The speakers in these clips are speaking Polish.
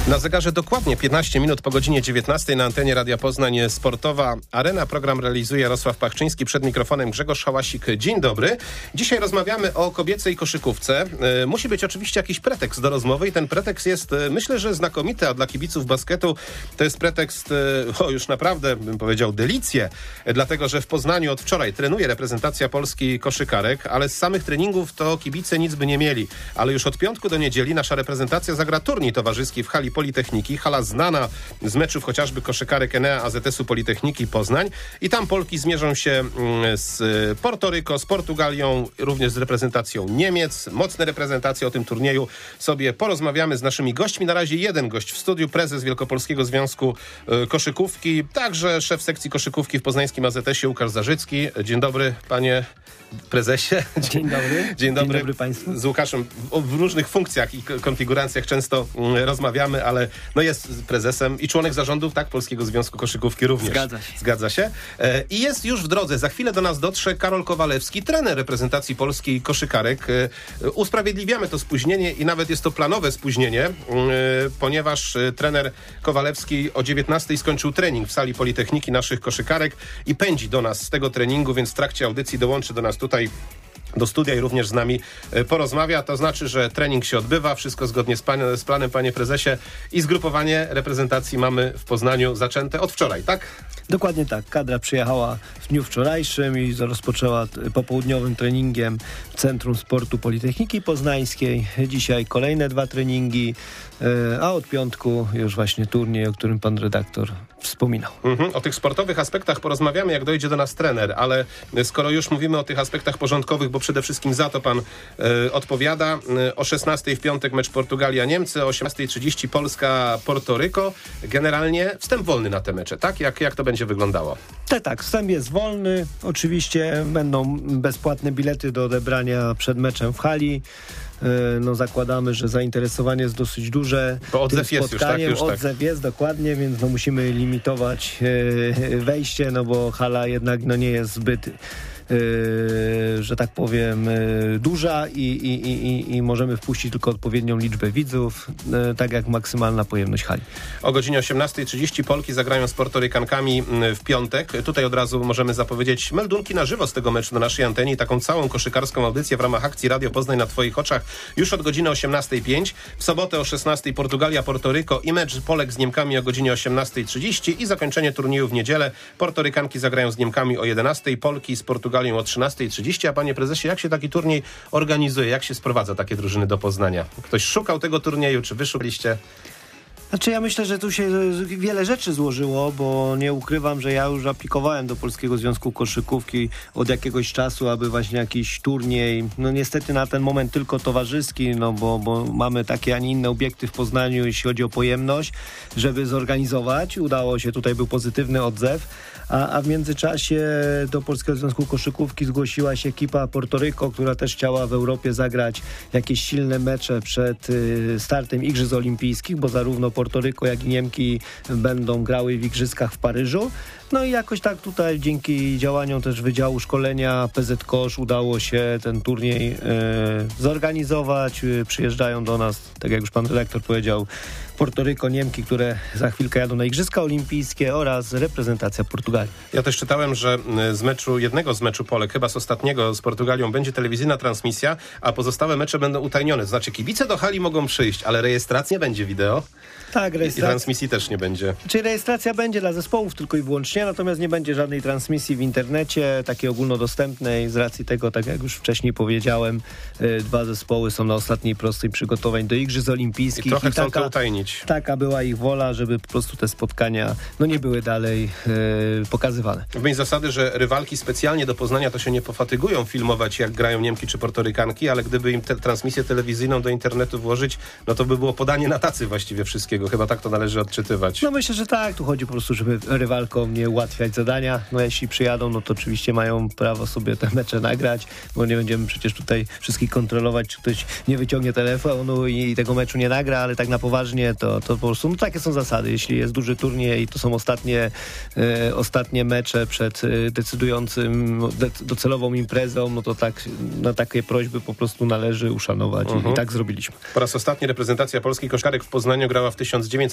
Na zegarze dokładnie 15 minut po godzinie 19 na antenie Radia Poznań Sportowa Arena. Program realizuje Jarosław Pachczyński, przed mikrofonem Grzegorz Hałasik. Dzień dobry. Dzisiaj rozmawiamy o kobiecej koszykówce. Musi być oczywiście jakiś pretekst do rozmowy i ten pretekst jest, myślę, że znakomity, a dla kibiców basketu to jest pretekst, już naprawdę bym powiedział delicje, dlatego że w Poznaniu od wczoraj trenuje reprezentacja Polski koszykarek, ale z samych treningów to kibice nic by nie mieli. Ale już od piątku do niedzieli nasza reprezentacja zagra turniej towarzyski w hali Politechniki, hala znana z meczów chociażby koszykarek Enea AZS-u Politechniki Poznań i tam Polki zmierzą się z Portoryko, z Portugalią, również z reprezentacją Niemiec. Mocne reprezentacje, o tym turnieju sobie porozmawiamy z naszymi gośćmi. Na razie jeden gość w studiu, prezes Wielkopolskiego Związku Koszykówki, także szef sekcji koszykówki w poznańskim AZS-ie Łukasz Zarzycki. Dzień dobry, panie prezesie. Dzień dobry. Dzień dobry. Dzień dobry państwu. Z Łukaszem w różnych funkcjach i konfiguracjach często rozmawiamy, ale no jest prezesem i członek zarządu, tak, Polskiego Związku Koszykówki również. Zgadza się. I jest już w drodze. Za chwilę do nas dotrze Karol Kowalewski, trener reprezentacji polskiej koszykarek. Usprawiedliwiamy to spóźnienie i nawet jest to planowe spóźnienie, ponieważ trener Kowalewski o 19:00 skończył trening w sali Politechniki naszych koszykarek i pędzi do nas z tego treningu, więc w trakcie audycji dołączy do nas tutaj do studia i również z nami porozmawia. To znaczy, że trening się odbywa, wszystko zgodnie z planem, panie prezesie, i zgrupowanie reprezentacji mamy w Poznaniu zaczęte od wczoraj, tak? Dokładnie tak. Kadra przyjechała w dniu wczorajszym i rozpoczęła popołudniowym treningiem w Centrum Sportu Politechniki Poznańskiej. Dzisiaj kolejne 2 treningi, a od piątku już właśnie turniej, o którym pan redaktor wspominał. O tych sportowych aspektach porozmawiamy, jak dojdzie do nas trener, ale skoro już mówimy o tych aspektach porządkowych, bo przede wszystkim za to pan odpowiada, o 16:00 w piątek mecz Portugalia-Niemcy, o 18:30 Polska-Portoryko. Generalnie wstęp wolny na te mecze, tak? Jak to będzie wyglądało? Tak, wstęp jest wolny. Oczywiście będą bezpłatne bilety do odebrania przed meczem w hali. No zakładamy, że zainteresowanie jest dosyć duże. Bo odzew jest już, tak? Odzew jest, dokładnie, więc no musimy limitować wejście, no bo hala jednak no nie jest zbyt że tak powiem duża i możemy wpuścić tylko odpowiednią liczbę widzów, tak jak maksymalna pojemność hali. O godzinie 18:30 Polki zagrają z Portorykankami w piątek. Tutaj od razu możemy zapowiedzieć meldunki na żywo z tego meczu na naszej antenie i taką całą koszykarską audycję w ramach akcji Radio Poznań na twoich oczach już od godziny 18:05. W sobotę o 16:00 Portugalia-Portoryko i mecz Polek z Niemkami o godzinie 18:30 i zakończenie turnieju w niedzielę. Portorykanki zagrają z Niemkami o 11:00, Polki z Portugalią o 13:30. A panie prezesie, jak się taki turniej organizuje? Jak się sprowadza takie drużyny do Poznania? Ktoś szukał tego turnieju, czy wy szukaliście? Znaczy ja myślę, że tu się wiele rzeczy złożyło, bo nie ukrywam, że ja już aplikowałem do Polskiego Związku Koszykówki od jakiegoś czasu, aby właśnie jakiś turniej, no niestety na ten moment tylko towarzyski, no bo mamy takie, a nie inne obiekty w Poznaniu, jeśli chodzi o pojemność, żeby zorganizować. Udało się, tutaj był pozytywny odzew. A w międzyczasie do Polskiego Związku Koszykówki zgłosiła się ekipa Portoryko, która też chciała w Europie zagrać jakieś silne mecze przed startem Igrzysk Olimpijskich, bo zarówno Portoryko, jak i Niemki będą grały w Igrzyskach w Paryżu. No i jakoś tak tutaj dzięki działaniom też Wydziału Szkolenia PZ Kosz udało się ten turniej zorganizować. Przyjeżdżają do nas, tak jak już pan redaktor powiedział, Portoryko, Niemki, które za chwilkę jadą na Igrzyska Olimpijskie oraz reprezentacja Portugalii. Ja też czytałem, że jednego z meczu Polek, chyba z ostatniego z Portugalią, będzie telewizyjna transmisja, a pozostałe mecze będą utajnione. To znaczy kibice do hali mogą przyjść, ale rejestracja będzie wideo. Tak, i transmisji też nie będzie. Czyli rejestracja będzie dla zespołów tylko i wyłącznie, natomiast nie będzie żadnej transmisji w internecie, takiej ogólnodostępnej, z racji tego, tak jak już wcześniej powiedziałem, 2 zespoły są na ostatniej prostej przygotowań do Igrzysk Olimpijskich. I trochę chcą to utajnić. Taka była ich wola, żeby po prostu te spotkania nie były dalej pokazywane. W myśl zasady, że rywalki specjalnie do Poznania to się nie pofatygują filmować, jak grają Niemki czy Portorykanki, ale gdyby im transmisję telewizyjną do internetu włożyć, no to by było podanie na tacy właściwie wszystkiego. Chyba tak to należy odczytywać. No myślę, że tak. Tu chodzi po prostu, żeby rywalkom nie ułatwiać zadania. No jeśli przyjadą, no to oczywiście mają prawo sobie te mecze nagrać, bo nie będziemy przecież tutaj wszystkich kontrolować, czy ktoś nie wyciągnie telefonu i tego meczu nie nagra, ale tak na poważnie to po prostu, no takie są zasady. Jeśli jest duży turniej i to są ostatnie mecze przed decydującym docelową imprezą, no to tak na takie prośby po prostu należy uszanować i tak zrobiliśmy. Po raz ostatni reprezentacja Polski koszarek w Poznaniu grała w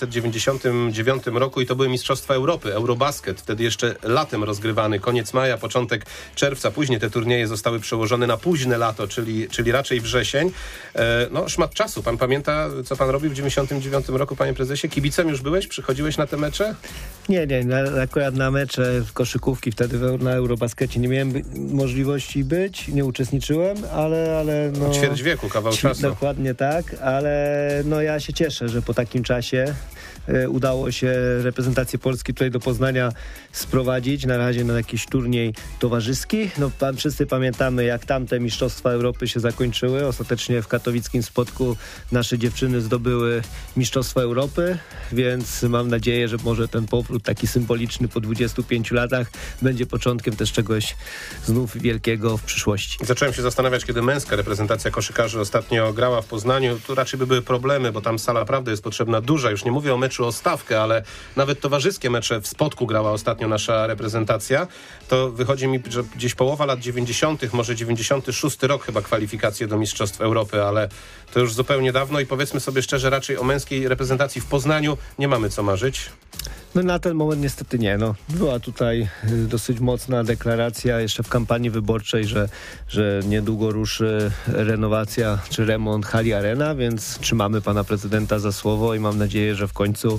1999 roku i to były Mistrzostwa Europy, Eurobasket, wtedy jeszcze latem rozgrywany, koniec maja, początek czerwca, później te turnieje zostały przełożone na późne lato, czyli raczej wrzesień. No szmat czasu. Pan pamięta, co pan robił w 1999 roku, panie prezesie? Kibicem już byłeś? Przychodziłeś na te mecze? Nie, akurat na mecze w koszykówki wtedy na Eurobaskecie nie miałem możliwości być, nie uczestniczyłem, ale no... Ćwierć wieku, kawał czasu. Dokładnie tak, ale no ja się cieszę, że po takim czasie udało się reprezentację Polski tutaj do Poznania sprowadzić, na razie na jakiś turniej towarzyski. No wszyscy pamiętamy, jak tamte Mistrzostwa Europy się zakończyły. Ostatecznie w katowickim Spodku nasze dziewczyny zdobyły Mistrzostwa Europy, więc mam nadzieję, że może ten powrót taki symboliczny po 25 latach będzie początkiem też czegoś znów wielkiego w przyszłości. Zacząłem się zastanawiać, kiedy męska reprezentacja koszykarzy ostatnio grała w Poznaniu. Tu raczej by były problemy, bo tam sala naprawdę jest potrzebna duża. Już nie mówię o meczu o stawkę, ale nawet towarzyskie mecze w Spodku grała ostatnio nasza reprezentacja. To wychodzi mi, że gdzieś połowa lat 90., może 96 rok chyba kwalifikacje do Mistrzostw Europy, ale to już zupełnie dawno i powiedzmy sobie szczerze, raczej o męskiej reprezentacji w Poznaniu nie mamy co marzyć. No na ten moment niestety nie. No, była tutaj dosyć mocna deklaracja jeszcze w kampanii wyborczej, że niedługo ruszy renowacja czy remont hali Arena, więc trzymamy pana prezydenta za słowo i mam nadzieję, że w końcu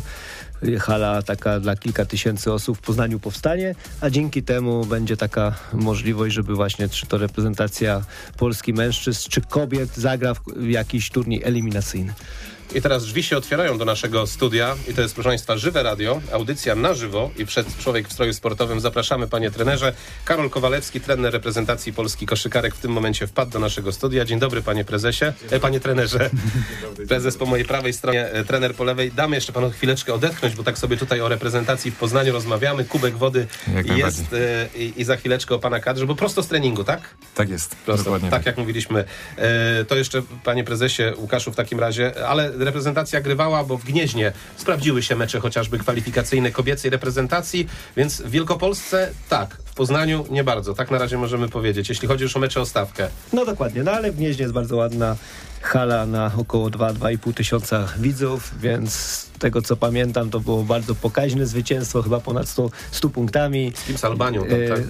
hala taka dla kilka tysięcy osób w Poznaniu powstanie, a dzięki temu będzie taka możliwość, żeby właśnie czy to reprezentacja Polski mężczyzn, czy kobiet zagra w jakiś turniej eliminacyjny. I teraz drzwi się otwierają do naszego studia i to jest, proszę państwa, Żywe Radio, audycja na żywo i przed Człowiek w stroju sportowym. Zapraszamy, panie trenerze. Karol Kowalewski, trener reprezentacji Polski koszykarek, w tym momencie wpadł do naszego studia. Dzień dobry, panie prezesie, panie trenerze. Prezes po mojej prawej stronie, trener po lewej. Damy jeszcze panu chwileczkę odetchnąć, bo tak sobie tutaj o reprezentacji w Poznaniu rozmawiamy. Kubek wody jest i za chwileczkę o pana kadrze, bo prosto z treningu, tak? Tak jest. Prosto, tak jak mówiliśmy. To jeszcze, panie prezesie Łukaszu, w takim razie, ale reprezentacja grywała, bo w Gnieźnie sprawdziły się mecze chociażby kwalifikacyjne kobiecej reprezentacji, więc w Wielkopolsce tak, w Poznaniu nie bardzo, tak na razie możemy powiedzieć, jeśli chodzi już o mecze o stawkę. No dokładnie, no ale w Gnieźnie jest bardzo ładna hala na około 2,5 tysiąca widzów, więc z tego co pamiętam to było bardzo pokaźne zwycięstwo, chyba ponad 100 punktami. Z kim? Z Albanią?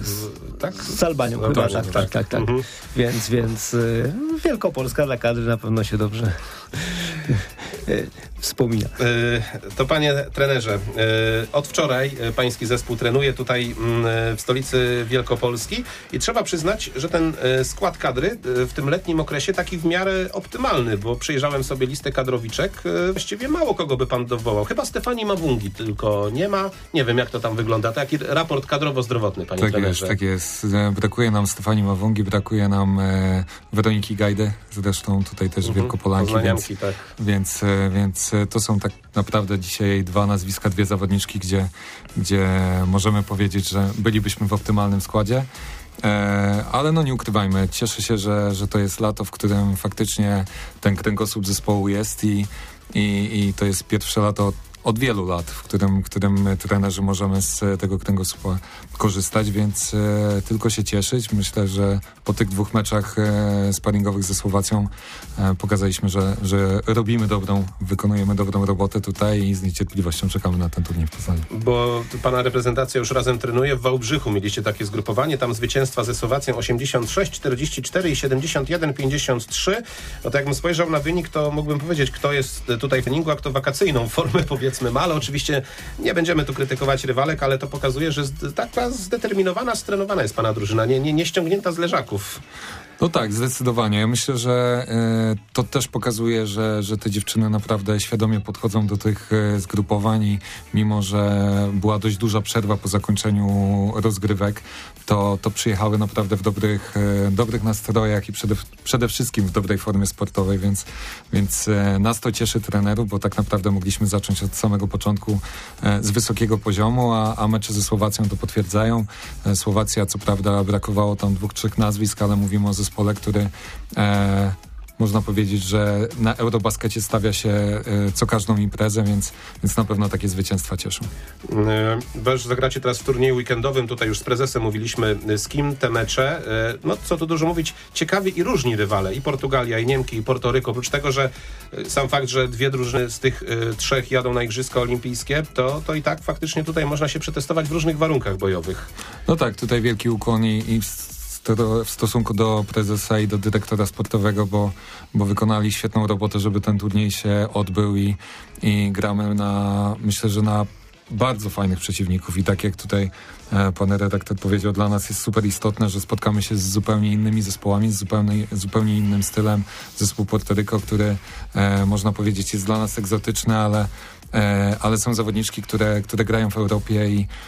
Tak? Z Albanią no chyba, dobrze, tak. Więc Wielkopolska dla kadry na pewno się dobrze wspomina. To panie trenerze, od wczoraj pański zespół trenuje tutaj w stolicy Wielkopolski i trzeba przyznać, że ten skład kadry w tym letnim okresie taki w miarę optymalny, bo przejrzałem sobie listę kadrowiczek, właściwie mało kogo by pan dowołał. Chyba Stefanii Mawungi tylko nie ma. Nie wiem, jak to tam wygląda. Taki raport kadrowo-zdrowotny, panie trenerze. Tak jest. Brakuje nam Stefanii Mawungi, brakuje nam Weroniki Gajdy, zresztą tutaj też Wielkopolanki, więc to są tak naprawdę dzisiaj dwa nazwiska, dwie zawodniczki, gdzie możemy powiedzieć, że bylibyśmy w optymalnym składzie. Ale no nie ukrywajmy, cieszę się, że to jest lato, w którym faktycznie ten kręgosłup zespołu jest i to jest pierwsze lato od wielu lat, w którym trenerzy możemy z tego kręgosłupa korzystać, więc tylko się cieszyć. Myślę, że po tych dwóch meczach sparingowych ze Słowacją pokazaliśmy, że wykonujemy dobrą robotę tutaj i z niecierpliwością czekamy na ten turniej w Poznaniu. Bo pana reprezentacja już razem trenuje. W Wałbrzychu mieliście takie zgrupowanie, tam zwycięstwa ze Słowacją 86-44 i 71-53. No to jakbym spojrzał na wynik, to mógłbym powiedzieć, kto jest tutaj w treningu, a kto wakacyjną formę powiedzmy ma, ale oczywiście nie będziemy tu krytykować rywalek, ale to pokazuje, że taka zdeterminowana, strenowana jest pana drużyna, nie ściągnięta z leżaków. No tak, zdecydowanie. Ja myślę, że to też pokazuje, że te dziewczyny naprawdę świadomie podchodzą do tych zgrupowań i mimo, że była dość duża przerwa po zakończeniu rozgrywek, to przyjechały naprawdę w dobrych nastrojach i przede wszystkim w dobrej formie sportowej, więc nas to cieszy, trenerów, bo tak naprawdę mogliśmy zacząć od samego początku z wysokiego poziomu, a mecze ze Słowacją to potwierdzają. Słowacja, co prawda, brakowało tam 2-3 nazwisk, ale mówimy o zespole, który można powiedzieć, że na Eurobaskecie stawia się co każdą imprezę, więc na pewno takie zwycięstwa cieszą. Wy zagracie teraz w turnieju weekendowym, tutaj już z prezesem mówiliśmy, z kim te mecze. No co tu dużo mówić, ciekawi i różni rywale, i Portugalia, i Niemki, i Portoryko. Oprócz tego, że sam fakt, że 2 drużyny z tych 3 jadą na Igrzyska Olimpijskie, to i tak faktycznie tutaj można się przetestować w różnych warunkach bojowych. No tak, tutaj wielki ukłon i w stosunku do prezesa i do dyrektora sportowego, bo wykonali świetną robotę, żeby ten turniej się odbył i gramy myślę, że na bardzo fajnych przeciwników i tak jak tutaj pan redaktor powiedział, dla nas jest super istotne, że spotkamy się z zupełnie innymi zespołami, z zupełnie innym stylem. Zespół Portoryko, który można powiedzieć jest dla nas egzotyczny, ale są zawodniczki, które grają w Europie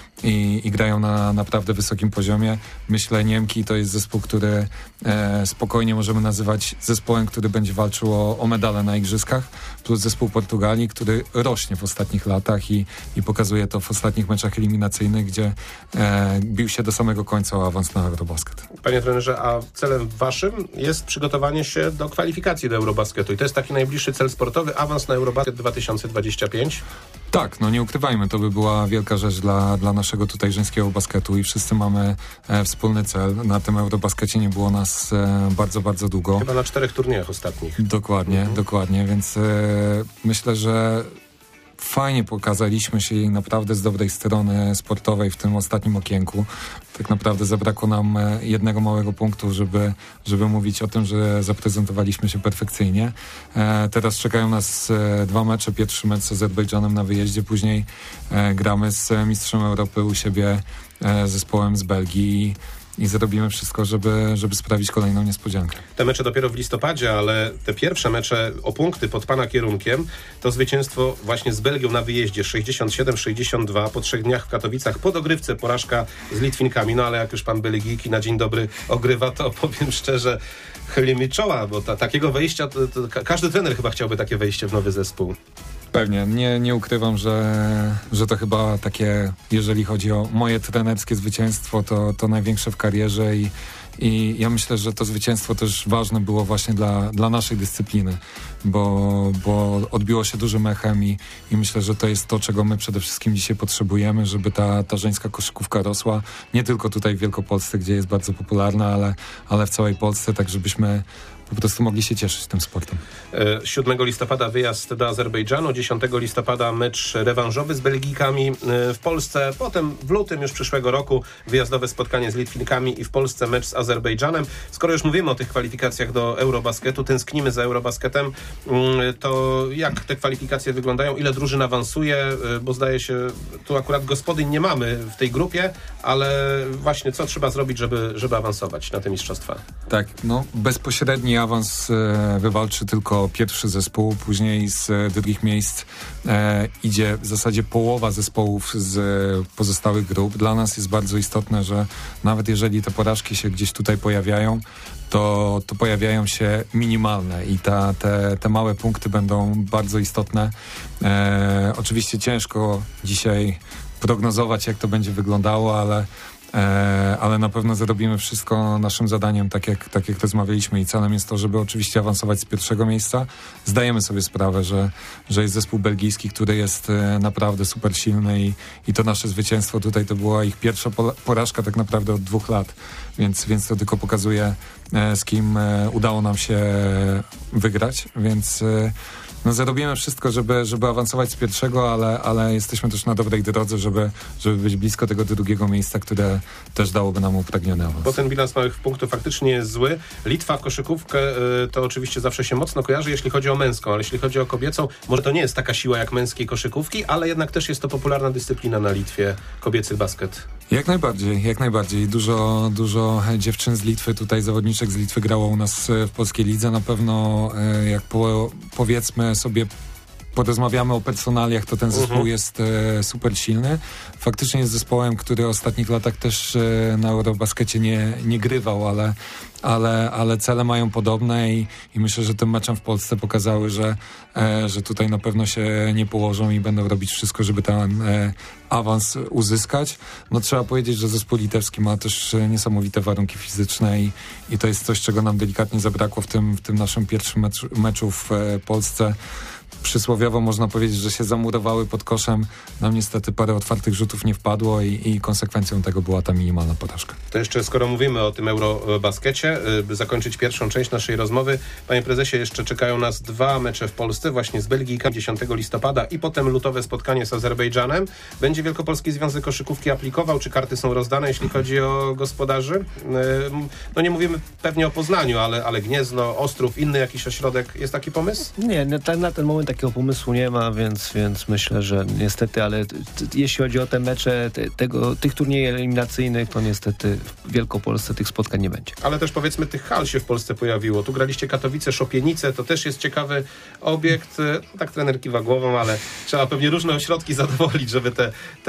i grają na naprawdę wysokim poziomie. Myślę, Niemki to jest zespół, który spokojnie możemy nazywać zespołem, który będzie walczył o medale na Igrzyskach, plus zespół Portugalii, który rośnie w ostatnich latach i pokazuje to w ostatnich meczach eliminacyjnych, gdzie bił się do samego końca o awans na Eurobasket. Panie trenerze, a celem waszym jest przygotowanie się do kwalifikacji do Eurobasketu i to jest taki najbliższy cel sportowy, awans na Eurobasket 2025? Tak, no nie ukrywajmy, to by była wielka rzecz dla naszego tutaj żeńskiego basketu i wszyscy mamy wspólny cel. Na tym Eurobaskecie nie było nas bardzo, bardzo długo. Chyba na 4 turniejach ostatnich. Dokładnie, więc myślę, że fajnie pokazaliśmy się jej naprawdę z dobrej strony sportowej w tym ostatnim okienku. Tak naprawdę zabrakło nam jednego małego punktu, żeby mówić o tym, że zaprezentowaliśmy się perfekcyjnie. Teraz czekają nas 2 mecze. Pierwszy mecz z Azerbejdżanem na wyjeździe, później gramy z mistrzem Europy u siebie, zespołem z Belgii i zrobimy wszystko, żeby sprawić kolejną niespodziankę. Te mecze dopiero w listopadzie, ale te pierwsze mecze o punkty pod pana kierunkiem to zwycięstwo właśnie z Belgią na wyjeździe 67-62 po 3 dniach w Katowicach, po dogrywce porażka z Litwinkami, no ale jak już pan Byligiki na dzień dobry ogrywa, to powiem szczerze, chyli mi czoła, bo takiego wejścia, to każdy trener chyba chciałby takie wejście w nowy zespół. Pewnie. Nie ukrywam, że to chyba takie, jeżeli chodzi o moje trenerskie zwycięstwo, to największe w karierze i ja myślę, że to zwycięstwo też ważne było właśnie dla naszej dyscypliny, bo odbiło się dużym echem i myślę, że to jest to, czego my przede wszystkim dzisiaj potrzebujemy, żeby ta żeńska koszykówka rosła, nie tylko tutaj w Wielkopolsce, gdzie jest bardzo popularna, ale w całej Polsce, tak żebyśmy po prostu mogli się cieszyć tym sportem. 7 listopada wyjazd do Azerbejdżanu, 10 listopada mecz rewanżowy z Belgijkami w Polsce, potem w lutym już przyszłego roku wyjazdowe spotkanie z Litwinkami i w Polsce mecz z Azerbejdżanem. Skoro już mówimy o tych kwalifikacjach do Eurobasketu, tęsknimy za Eurobasketem, to jak te kwalifikacje wyglądają? Ile drużyn awansuje? Bo zdaje się, tu akurat gospodyń nie mamy w tej grupie, ale właśnie co trzeba zrobić, żeby awansować na te mistrzostwa? Tak, no bezpośredni awans wywalczy tylko pierwszy zespół, później z drugich miejsc idzie w zasadzie połowa zespołów z pozostałych grup. Dla nas jest bardzo istotne, że nawet jeżeli te porażki się gdzieś tutaj pojawiają, to pojawiają się minimalne i te małe punkty będą bardzo istotne. Oczywiście ciężko dzisiaj prognozować, jak to będzie wyglądało, ale na pewno zrobimy wszystko naszym zadaniem, tak jak rozmawialiśmy i celem jest to, żeby oczywiście awansować z pierwszego miejsca. Zdajemy sobie sprawę, że jest zespół belgijski, który jest naprawdę super silny i to nasze zwycięstwo tutaj to była ich pierwsza porażka tak naprawdę od 2 lat, więc to tylko pokazuje, z kim udało nam się wygrać, więc no zarobimy wszystko, żeby awansować z pierwszego, ale jesteśmy też na dobrej drodze, żeby być blisko tego drugiego miejsca, które też dałoby nam upragniony awans. Bo ten bilans małych punktów faktycznie jest zły. Litwa koszykówkę to oczywiście zawsze się mocno kojarzy, jeśli chodzi o męską, ale jeśli chodzi o kobiecą, może to nie jest taka siła jak męskiej koszykówki, ale jednak też jest to popularna dyscyplina na Litwie, kobiecy basket. Jak najbardziej. Dużo dziewczyn z Litwy, tutaj zawodniczek z Litwy grało u nas w polskiej lidze. Na pewno jak powiedzmy sobie porozmawiamy o personaliach, to ten zespół jest super silny. Faktycznie jest zespołem, który w ostatnich latach też na Eurobaskecie nie grywał, ale cele mają podobne i myślę, że tym meczem w Polsce pokazały, że tutaj na pewno się nie położą i będą robić wszystko, żeby ten awans uzyskać. No trzeba powiedzieć, że zespół litewski ma też niesamowite warunki fizyczne i to jest coś, czego nam delikatnie zabrakło w tym naszym pierwszym meczu w Polsce. Przysłowiowo można powiedzieć, że się zamurowały pod koszem. Nam niestety parę otwartych rzutów nie wpadło i konsekwencją tego była ta minimalna porażka. To jeszcze skoro mówimy o tym Eurobaskecie, by zakończyć pierwszą część naszej rozmowy, panie prezesie, jeszcze czekają nas 2 mecze w Polsce, właśnie z Belgijką 10 listopada i potem lutowe spotkanie z Azerbejdżanem. Będzie Wielkopolski Związek Koszykówki aplikował, czy karty są rozdane, jeśli chodzi o gospodarzy? No nie mówimy pewnie o Poznaniu, ale Gniezno, Ostrów, inny jakiś ośrodek. Jest taki pomysł? Nie, na ten moment takiego pomysłu nie ma, więc myślę, że niestety, ale jeśli chodzi o te mecze tych turniejów eliminacyjnych, to niestety w Wielkopolsce tych spotkań nie będzie. Ale też powiedzmy tych hal się w Polsce pojawiło. Tu graliście Katowice, Szopienice, to też jest ciekawy obiekt. Tak trener kiwa głową, ale trzeba pewnie różne ośrodki zadowolić, żeby te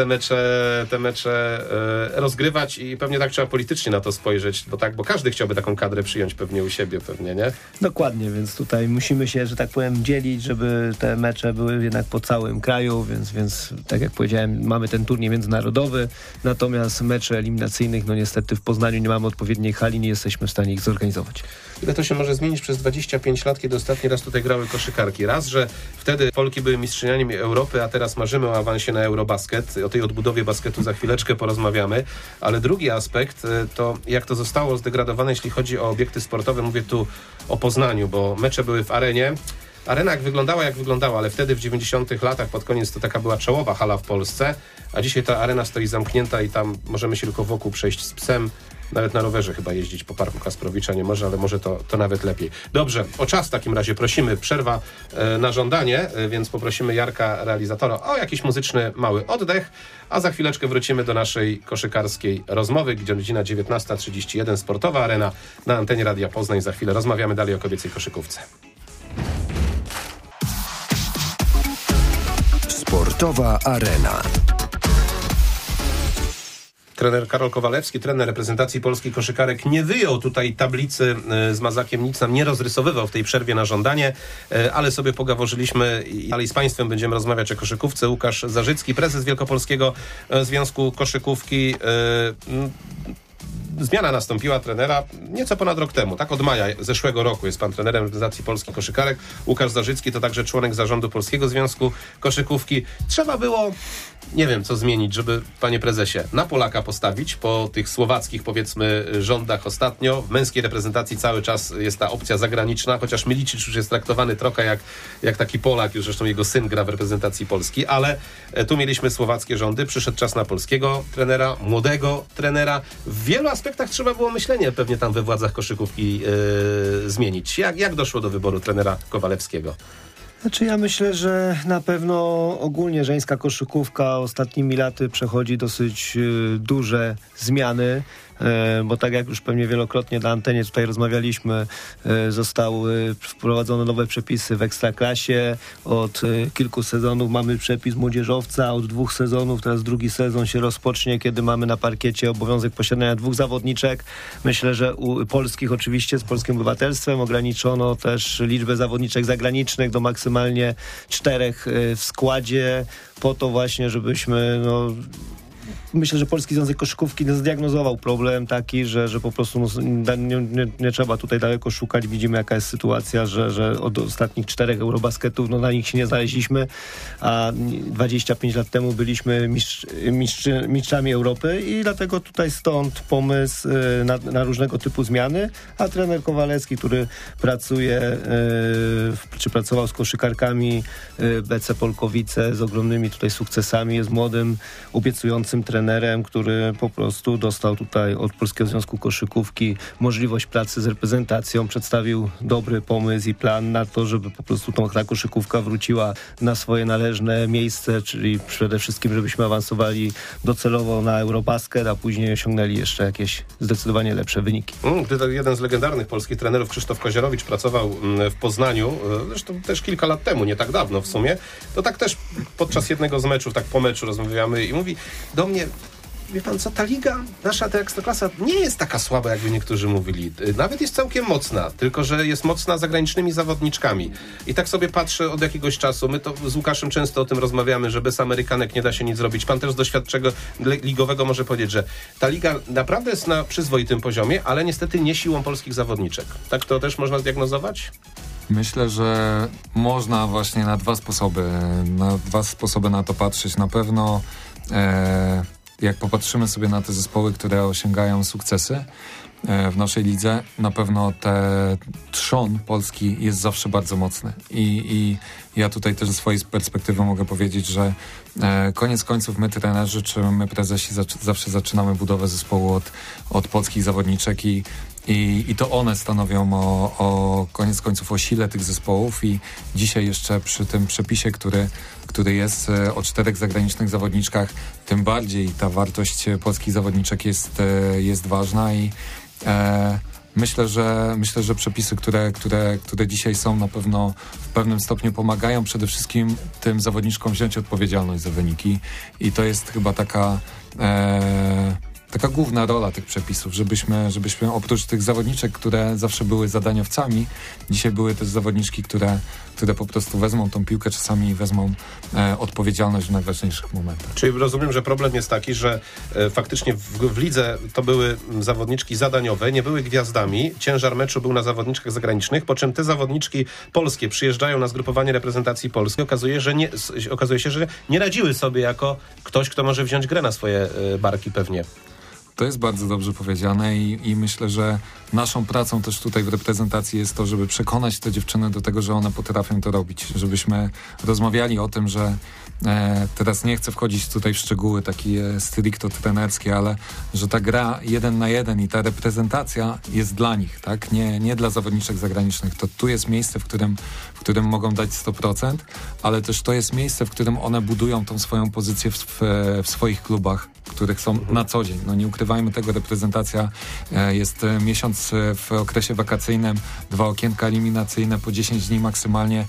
mecze rozgrywać i pewnie tak trzeba politycznie na to spojrzeć, bo każdy chciałby taką kadrę przyjąć pewnie u siebie, nie? Dokładnie, więc tutaj musimy się, że tak powiem, dzielić, żeby te mecze były jednak po całym kraju, więc tak jak powiedziałem, mamy ten turniej międzynarodowy, natomiast mecze eliminacyjnych, no niestety w Poznaniu nie mamy odpowiedniej hali, nie jesteśmy w stanie ich zorganizować. Ile to się może zmienić przez 25 lat, kiedy ostatni raz tutaj grały koszykarki? Raz, że wtedy Polki były mistrzyniami Europy, a teraz marzymy o awansie na Eurobasket. O tej odbudowie basketu za chwileczkę porozmawiamy. Ale drugi aspekt to jak to zostało zdegradowane, jeśli chodzi o obiekty sportowe. Mówię tu o Poznaniu, bo mecze były w arenie. Arena jak wyglądała, ale wtedy w 90 latach pod koniec to taka była czołowa hala w Polsce, a dzisiaj ta arena stoi zamknięta i tam możemy się tylko wokół przejść z psem. Nawet na rowerze chyba jeździć po Parku Kasprowicza nie może, ale może to nawet lepiej. Dobrze, o czas w takim razie prosimy. Przerwa na żądanie, więc poprosimy Jarka, realizatora, o jakiś muzyczny mały oddech, a za chwileczkę wrócimy do naszej koszykarskiej rozmowy, gdzie godzina 19:31, Sportowa Arena na antenie Radia Poznań. Za chwilę rozmawiamy dalej o kobiecej koszykówce. Sportowa Arena. Trener Karol Kowalewski, trener reprezentacji polskich koszykarek, nie wyjął tutaj tablicy z Mazakiem, nic nam nie rozrysowywał w tej przerwie na żądanie, ale sobie pogaworzyliśmy i dalej z Państwem będziemy rozmawiać o koszykówce. Łukasz Zarzycki, prezes Wielkopolskiego Związku Koszykówki. Zmiana nastąpiła trenera nieco ponad rok temu, tak od maja zeszłego roku jest pan trenerem reprezentacji polskich koszykarek. Łukasz Zarzycki to także członek zarządu Polskiego Związku Koszykówki. Trzeba było, nie wiem co zmienić, żeby, panie prezesie, na Polaka postawić po tych słowackich, powiedzmy, rządach ostatnio. W męskiej reprezentacji cały czas jest ta opcja zagraniczna, chociaż Milicic już jest traktowany trochę jak taki Polak, już zresztą jego syn gra w reprezentacji Polski, ale tu mieliśmy słowackie rządy, przyszedł czas na polskiego trenera, młodego trenera. W wielu aspektach trzeba było myślenie pewnie tam we władzach koszykówki zmienić. Jak doszło do wyboru trenera Kowalewskiego? Znaczy ja myślę, że na pewno ogólnie żeńska koszykówka ostatnimi laty przechodzi dosyć duże zmiany, bo tak jak już pewnie wielokrotnie na antenie tutaj rozmawialiśmy, zostały wprowadzone nowe przepisy w Ekstraklasie. Od kilku sezonów mamy przepis młodzieżowca, od 2 sezonów, teraz drugi sezon się rozpocznie, kiedy mamy na parkiecie obowiązek posiadania 2 zawodniczek. Myślę, że u polskich oczywiście z polskim obywatelstwem ograniczono też liczbę zawodniczek zagranicznych do maksymalnie 4 w składzie, po to właśnie, żebyśmy myślę, że Polski Związek Koszykówki zdiagnozował problem taki, że po prostu nie trzeba tutaj daleko szukać. Widzimy, jaka jest sytuacja, że od ostatnich 4 Eurobasketów na nich się nie znaleźliśmy, a 25 lat temu byliśmy mistrzami Europy i dlatego tutaj stąd pomysł na różnego typu zmiany, a trener Kowalewski, który pracował z koszykarkami BC Polkowice z ogromnymi tutaj sukcesami, jest młodym, obiecującym trenerem, który po prostu dostał tutaj od Polskiego Związku Koszykówki możliwość pracy z reprezentacją, przedstawił dobry pomysł i plan na to, żeby po prostu ta koszykówka wróciła na swoje należne miejsce, czyli przede wszystkim, żebyśmy awansowali docelowo na Eurobasket, a później osiągnęli jeszcze jakieś zdecydowanie lepsze wyniki. Gdy jeden z legendarnych polskich trenerów, Krzysztof Kozierowicz, pracował w Poznaniu, zresztą też kilka lat temu, nie tak dawno w sumie, to tak też podczas jednego z meczów, tak po meczu rozmawiamy i mówi do mnie: wie pan co, ta liga, nasza ta Ekstraklasa nie jest taka słaba, jakby niektórzy mówili. Nawet jest całkiem mocna, tylko że jest mocna zagranicznymi zawodniczkami. I tak sobie patrzę od jakiegoś czasu, my to z Łukaszem często o tym rozmawiamy, że bez Amerykanek nie da się nic zrobić. Pan też z doświadczenia ligowego może powiedzieć, że ta liga naprawdę jest na przyzwoitym poziomie, ale niestety nie siłą polskich zawodniczek. Tak to też można zdiagnozować? Myślę, że można właśnie na dwa sposoby na to patrzeć. Na pewno jak popatrzymy sobie na te zespoły, które osiągają sukcesy w naszej lidze, na pewno trzon polski jest zawsze bardzo mocny. I ja tutaj też ze swojej perspektywy mogę powiedzieć, że koniec końców my trenerzy czy my prezesi zawsze zaczynamy budowę zespołu od polskich zawodniczek i to one stanowią koniec końców o sile tych zespołów i dzisiaj jeszcze przy tym przepisie, który jest o 4 zagranicznych zawodniczkach, tym bardziej ta wartość polskich zawodniczek jest ważna i myślę, że przepisy, które dzisiaj są, na pewno w pewnym stopniu pomagają przede wszystkim tym zawodniczkom wziąć odpowiedzialność za wyniki i to jest chyba taka główna rola tych przepisów, żebyśmy oprócz tych zawodniczek, które zawsze były zadaniowcami, dzisiaj były też zawodniczki, które po prostu wezmą tą piłkę, czasami wezmą odpowiedzialność w najważniejszych momentach. Czyli rozumiem, że problem jest taki, że faktycznie w lidze to były zawodniczki zadaniowe, nie były gwiazdami, ciężar meczu był na zawodniczkach zagranicznych, po czym te zawodniczki polskie przyjeżdżają na zgrupowanie reprezentacji Polski. Okazuje się, że nie radziły sobie jako ktoś, kto może wziąć grę na swoje barki pewnie. To jest bardzo dobrze powiedziane i myślę, że naszą pracą też tutaj w reprezentacji jest to, żeby przekonać te dziewczyny do tego, że one potrafią to robić. Żebyśmy rozmawiali o tym, że teraz nie chcę wchodzić tutaj w szczegóły takie stricto trenerskie, ale że ta gra 1 na 1 i ta reprezentacja jest dla nich, tak? Nie dla zawodniczek zagranicznych. To tu jest miejsce, w którym mogą dać 100%, ale też to jest miejsce, w którym one budują tą swoją pozycję w swoich klubach, których są na co dzień. No nie ukrywajmy tego, reprezentacja jest miesiąc w okresie wakacyjnym, 2 okienka eliminacyjne po 10 dni maksymalnie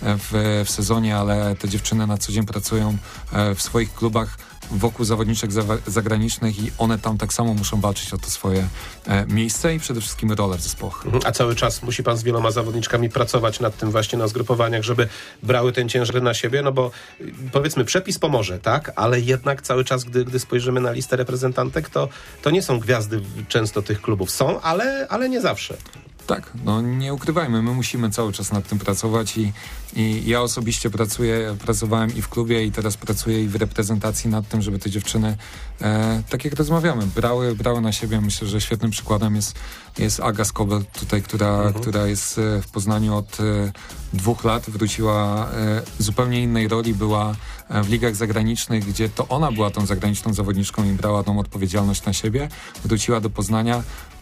w sezonie, ale te dziewczyny na co dzień pracują w swoich klubach wokół zawodniczek zagranicznych i one tam tak samo muszą walczyć o to swoje miejsce i przede wszystkim rolę w zespołach. A cały czas musi pan z wieloma zawodniczkami pracować nad tym właśnie na zgrupowaniach, żeby brały ten ciężar na siebie, no bo powiedzmy przepis pomoże, tak? Ale jednak cały czas, gdy spojrzymy na listę reprezentantek, to nie są gwiazdy często tych klubów. Są, ale nie zawsze. Tak, no nie ukrywajmy, my musimy cały czas nad tym pracować i ja osobiście pracowałem i w klubie i teraz pracuję i w reprezentacji nad tym, żeby te dziewczyny, tak jak rozmawiamy, brały na siebie. Myślę, że świetnym przykładem jest Aga Skobel tutaj, która jest w Poznaniu od 2 lat, wróciła zupełnie innej roli, była w ligach zagranicznych, gdzie to ona była tą zagraniczną zawodniczką i brała tą odpowiedzialność na siebie, wróciła do Poznania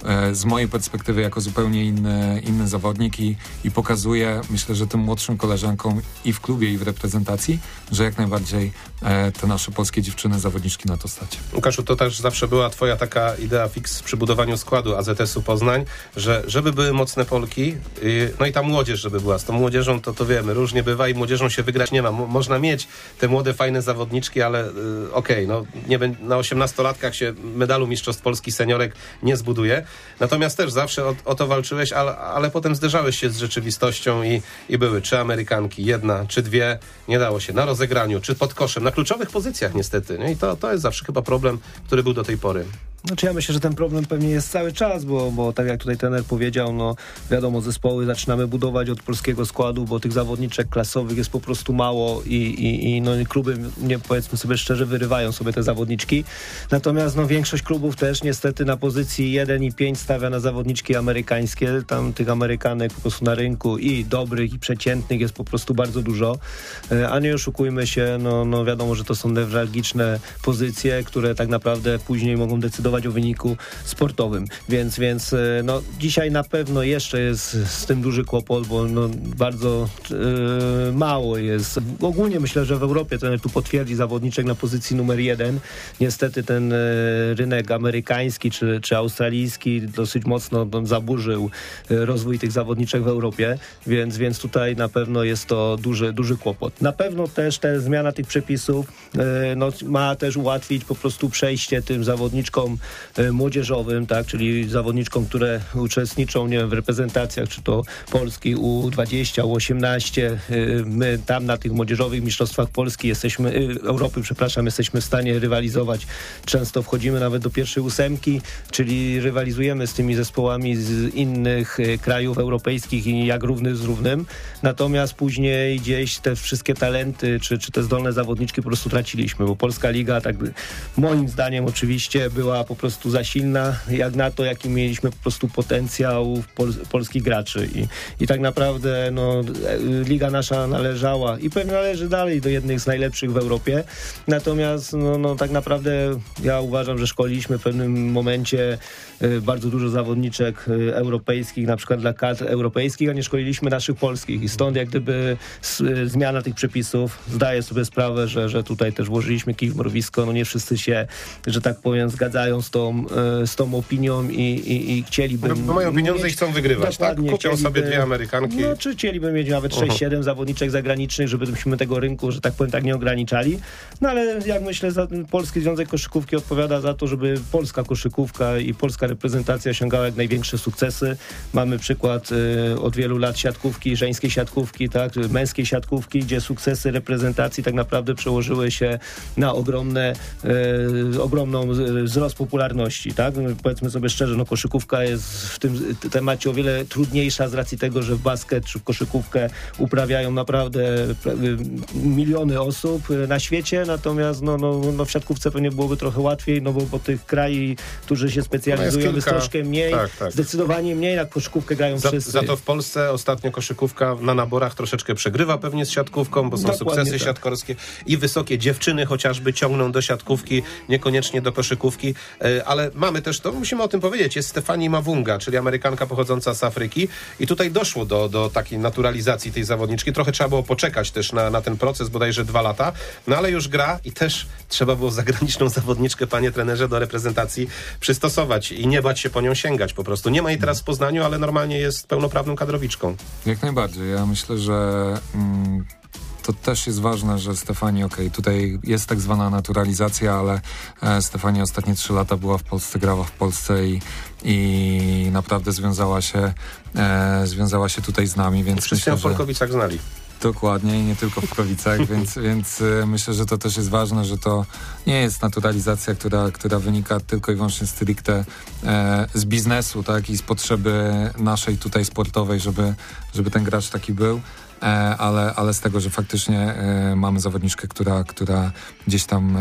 z mojej perspektywy jako zupełnie inny zawodnik i pokazuje, myślę, że tym młodszym koleżankom i w klubie, i w reprezentacji, że jak najbardziej te nasze polskie dziewczyny, zawodniczki na to stać. Łukaszu, to też zawsze była twoja taka idea fix przy budowaniu składu AZS-u Poznań, że żeby były mocne Polki, no i ta młodzież żeby była. Z tą młodzieżą to wiemy, różnie bywa i młodzieżą się wygrać nie ma. Można mieć tę młode, fajne zawodniczki, ale okej, no na 18-latkach się medalu Mistrzostw Polski seniorek nie zbuduje. Natomiast też zawsze o to walczyłeś, ale potem zderzałeś się z rzeczywistością i były czy Amerykanki, jedna czy dwie, nie dało się na rozegraniu, czy pod koszem, na kluczowych pozycjach niestety. Nie? I to jest zawsze chyba problem, który był do tej pory. Znaczy ja myślę, że ten problem pewnie jest cały czas, bo tak jak tutaj trener powiedział, no wiadomo, zespoły zaczynamy budować od polskiego składu, bo tych zawodniczek klasowych jest po prostu mało i kluby, powiedzmy sobie szczerze, wyrywają sobie te zawodniczki. Natomiast większość klubów też niestety na pozycji 1 i 5 stawia na zawodniczki amerykańskie. Tam tych Amerykanek po prostu na rynku i dobrych, i przeciętnych jest po prostu bardzo dużo. A nie oszukujmy się, no wiadomo, że to są newralgiczne pozycje, które tak naprawdę później mogą decydować o wyniku sportowym. Więc dzisiaj na pewno jeszcze jest z tym duży kłopot, bo bardzo mało jest. Ogólnie myślę, że w Europie, ten tu potwierdzi, zawodniczek na pozycji numer 1. Niestety ten rynek amerykański czy australijski dosyć mocno zaburzył rozwój tych zawodniczek w Europie, więc tutaj na pewno jest to duży kłopot. Na pewno też zmiana tych przepisów ma też ułatwić po prostu przejście tym zawodniczkom młodzieżowym, tak, czyli zawodniczkom, które uczestniczą, w reprezentacjach, czy to Polski U20, U18. My tam na tych młodzieżowych mistrzostwach Polski Europy jesteśmy w stanie rywalizować. Często wchodzimy nawet do pierwszej 8, czyli rywalizujemy z tymi zespołami z innych krajów europejskich i jak równy z równym. Natomiast później gdzieś te wszystkie talenty, czy te zdolne zawodniczki po prostu traciliśmy, bo Polska Liga, tak moim zdaniem oczywiście, była po prostu za silna, jak na to, jaki mieliśmy po prostu potencjał polskich graczy. I tak naprawdę liga nasza należała i pewnie należy dalej do jednych z najlepszych w Europie. Natomiast tak naprawdę ja uważam, że szkoliliśmy w pewnym momencie bardzo dużo zawodniczek europejskich, na przykład dla kadr europejskich, a nie szkoliliśmy naszych polskich. I stąd jak gdyby zmiana tych przepisów, zdaję sobie sprawę, że tutaj też włożyliśmy kij w mrowisko. Nie wszyscy się, że tak powiem, zgadzają z tą opinią i chcieliby... Bo mają pieniądze i chcą wygrywać, tak? Kupią sobie dwie Amerykanki. Czy chcieliby mieć nawet 6-7 zawodniczek zagranicznych, żebyśmy tego rynku, że tak powiem, tak nie ograniczali. Ale jak myślę, Polski Związek Koszykówki odpowiada za to, żeby polska koszykówka i polska reprezentacja osiągała jak największe sukcesy. Mamy przykład od wielu lat siatkówki, żeńskiej siatkówki, tak, męskiej siatkówki, gdzie sukcesy reprezentacji tak naprawdę przełożyły się na ogromną wzrost popularności, tak? Powiedzmy sobie szczerze, koszykówka jest w tym temacie o wiele trudniejsza z racji tego, że w basket czy w koszykówkę uprawiają naprawdę miliony osób na świecie, natomiast w siatkówce pewnie byłoby trochę łatwiej, bo tych krajów, którzy się specjalizują, jest troszkę mniej, tak. Zdecydowanie mniej, na koszykówkę grają wszyscy. Za to w Polsce ostatnio koszykówka na naborach troszeczkę przegrywa pewnie z siatkówką, bo są sukcesy tak siatkorskie i wysokie dziewczyny chociażby ciągną do siatkówki, niekoniecznie do koszykówki, ale mamy też to, musimy o tym powiedzieć, jest Stefani Mavunga, czyli Amerykanka pochodząca z Afryki i tutaj doszło do takiej naturalizacji tej zawodniczki. Trochę trzeba było poczekać też na ten proces, bodajże 2 lata, ale już gra i też trzeba było zagraniczną zawodniczkę, panie trenerze, do reprezentacji przystosować i nie bać się po nią sięgać po prostu. Nie ma jej teraz w Poznaniu, ale normalnie jest pełnoprawną kadrowiczką. Jak najbardziej. Ja myślę, że to też jest ważne, że Stefani, tutaj jest tak zwana naturalizacja, ale Stefani ostatnie 3 lata była w Polsce, grała w Polsce i naprawdę związała się tutaj z nami, więc wszyscy ją w Polkowicach znali. Dokładnie, i nie tylko w Polkowicach, więc myślę, że to też jest ważne, że to nie jest naturalizacja, która wynika tylko i wyłącznie stricte z biznesu, tak, i z potrzeby naszej tutaj sportowej, żeby ten gracz taki był. Ale z tego, że faktycznie mamy zawodniczkę, która gdzieś tam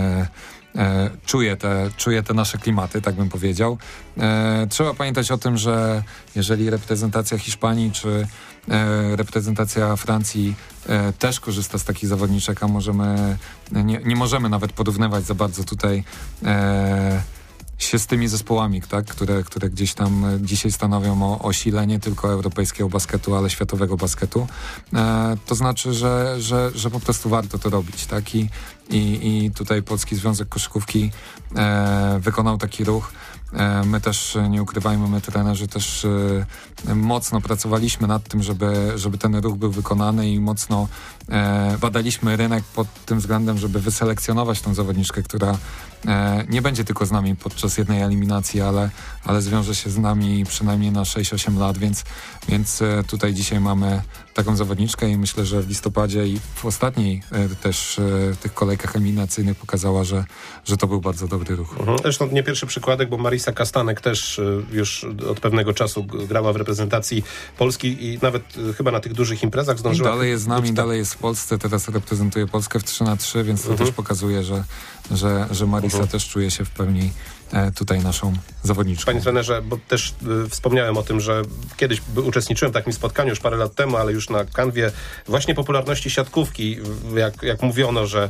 czuje te nasze klimaty, tak bym powiedział. Trzeba pamiętać o tym, że jeżeli reprezentacja Hiszpanii czy reprezentacja Francji też korzysta z takich zawodniczek, a nie możemy nawet porównywać za bardzo tutaj się z tymi zespołami, tak, które gdzieś tam dzisiaj stanowią o sile nie tylko europejskiego basketu, ale światowego basketu. To znaczy, że po prostu warto to robić, tak? I tutaj Polski Związek Koszykówki wykonał taki ruch. My też, nie ukrywajmy, my trenerzy też mocno pracowaliśmy nad tym, żeby ten ruch był wykonany i mocno badaliśmy rynek pod tym względem, żeby wyselekcjonować tą zawodniczkę, która nie będzie tylko z nami podczas jednej eliminacji, ale zwiąże się z nami przynajmniej na 6-8 lat, więc tutaj dzisiaj mamy taką zawodniczkę i myślę, że w listopadzie i w ostatniej też w tych kolejkach eliminacyjnych pokazała, że to był bardzo dobry ruch. Zresztą nie pierwszy przykładek, bo Marisa Kastanek też już od pewnego czasu grała w reprezentacji Polski i nawet chyba na tych dużych imprezach zdążyła. I dalej jest z nami, dalej jest w Polsce, teraz reprezentuje Polskę w 3x3, więc to też pokazuje, że Marisa też czuje się w pełni tutaj naszą zawodniczką. Panie trenerze, bo też wspomniałem o tym, że kiedyś uczestniczyłem w takim spotkaniu już parę lat temu, ale już na kanwie właśnie popularności siatkówki, jak mówiono, że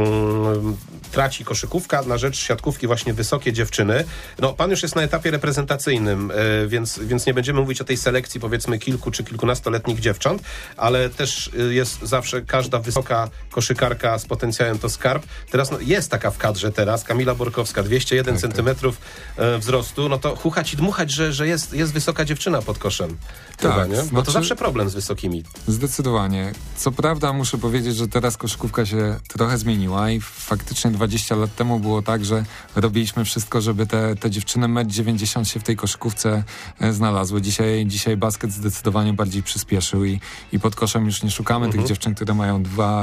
traci koszykówka na rzecz siatkówki właśnie wysokie dziewczyny. No, pan już jest na etapie reprezentacyjnym, więc nie będziemy mówić o tej selekcji powiedzmy kilku czy kilkunastoletnich dziewcząt, ale też jest zawsze każda wysoka koszykarka z potencjałem to skarb. Teraz jest taka w kadrze teraz, Kamila Borkowska, 201 cm wzrostu, no to chuchać i dmuchać, że jest wysoka dziewczyna pod koszem. Chyba, nie? Bo to zawsze problem z wysokimi. Zdecydowanie. Co prawda muszę powiedzieć, że teraz koszykówka się trochę zmieniła i faktycznie 20 lat temu było tak, że robiliśmy wszystko, żeby te dziewczyny 1,90 m się w tej koszykówce znalazły. Dzisiaj basket zdecydowanie bardziej przyspieszył i pod koszem już nie szukamy tych dziewczyn, które mają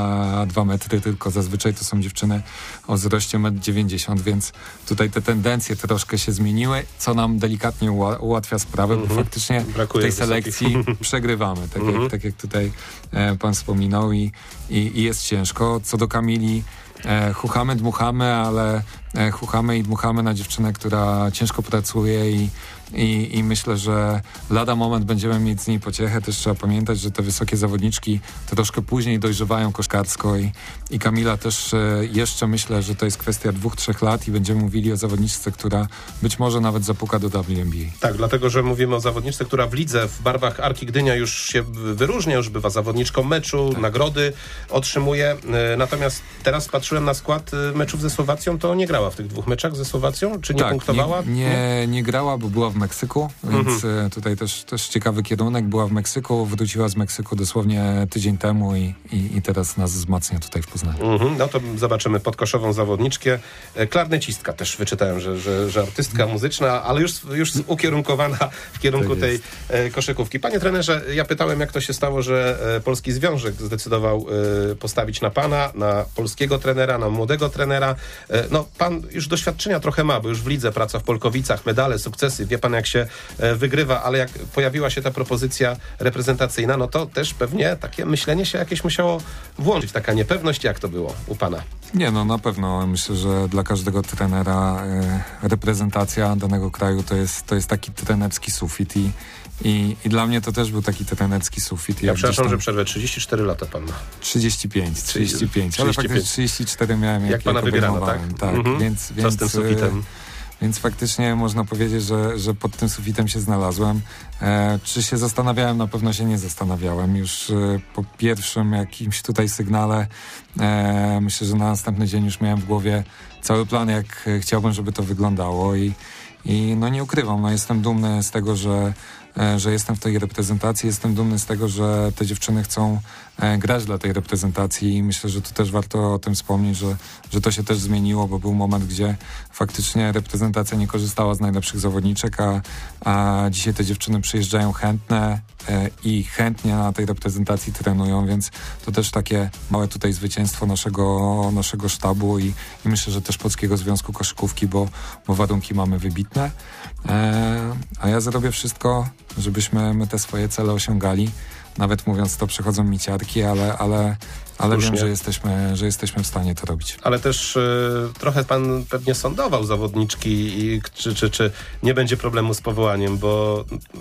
2 metry, tylko zazwyczaj to są dziewczyny o wzroście 1,90 m, więc tutaj te tendencje troszkę się zmieniły, co nam delikatnie ułatwia sprawę, bo faktycznie w tej selekcji przegrywamy, tak jak tutaj pan wspominał i jest ciężko. Co do Kamili, chuchamy, dmuchamy, ale chuchamy i dmuchamy na dziewczynę, która ciężko pracuje i myślę, że lada moment będziemy mieć z niej pociechę. Też trzeba pamiętać, że te wysokie zawodniczki troszkę później dojrzewają koszkarsko i Kamila też jeszcze myślę, że to jest kwestia 2-3 lat i będziemy mówili o zawodniczce, która być może nawet zapuka do WNBA. Tak, dlatego, że mówimy o zawodniczce, która w lidze w barwach Arki Gdynia już się wyróżnia, już bywa zawodniczką meczu, nagrody otrzymuje. Natomiast teraz patrzyłem na skład meczów ze Słowacją, to nie grała w tych 2 meczach ze Słowacją? Czy nie punktowała? Nie grała, bo była w Meksyku, więc tutaj też ciekawy kierunek. Była w Meksyku, wróciła z Meksyku dosłownie tydzień temu i teraz nas wzmacnia tutaj w Poznaniu. No to zobaczymy podkoszową zawodniczkę. Klarnecistka też wyczytałem, że artystka muzyczna, ale już ukierunkowana w kierunku tej koszykówki. Panie trenerze, ja pytałem, jak to się stało, że Polski Związek zdecydował postawić na pana, na polskiego trenera, na młodego trenera. No, pan już doświadczenia trochę ma, bo już w lidze praca w Polkowicach, medale, sukcesy, wie pan, jak się wygrywa, ale jak pojawiła się ta propozycja reprezentacyjna, no to też pewnie takie myślenie się jakieś musiało włączyć, taka niepewność. Jak to było u pana? Nie, no na pewno. Myślę, że dla każdego trenera reprezentacja danego kraju to jest taki trenerski sufit i dla mnie to też był taki trenerski sufit. Ja przepraszam, że przerwę. 34 lata pan ma. 35. Ale faktycznie 34 miałem, jak pana wybierano, tak? Tak, więc co z tym sufitem? Więc faktycznie można powiedzieć, że pod tym sufitem się znalazłem. Czy się zastanawiałem? Na pewno się nie zastanawiałem. Już po pierwszym jakimś tutaj sygnale myślę, że na następny dzień już miałem w głowie cały plan, jak chciałbym, żeby to wyglądało i no nie ukrywam, no jestem dumny z tego, że jestem w tej reprezentacji, jestem dumny z tego, że te dziewczyny chcą grać dla tej reprezentacji i myślę, że tu też warto o tym wspomnieć, że to się też zmieniło, bo był moment, gdzie faktycznie reprezentacja nie korzystała z najlepszych zawodniczek, a dzisiaj te dziewczyny przyjeżdżają chętne i chętnie na tej reprezentacji trenują, więc to też takie małe tutaj zwycięstwo naszego sztabu i myślę, że też Polskiego Związku Koszykówki, bo warunki mamy wybitne, a ja zrobię wszystko, żebyśmy my te swoje cele osiągali. Nawet mówiąc to, przechodzą mi ciarki, ale wiem, że jesteśmy w stanie to robić. Ale też trochę pan pewnie sondował zawodniczki czy nie będzie problemu z powołaniem, bo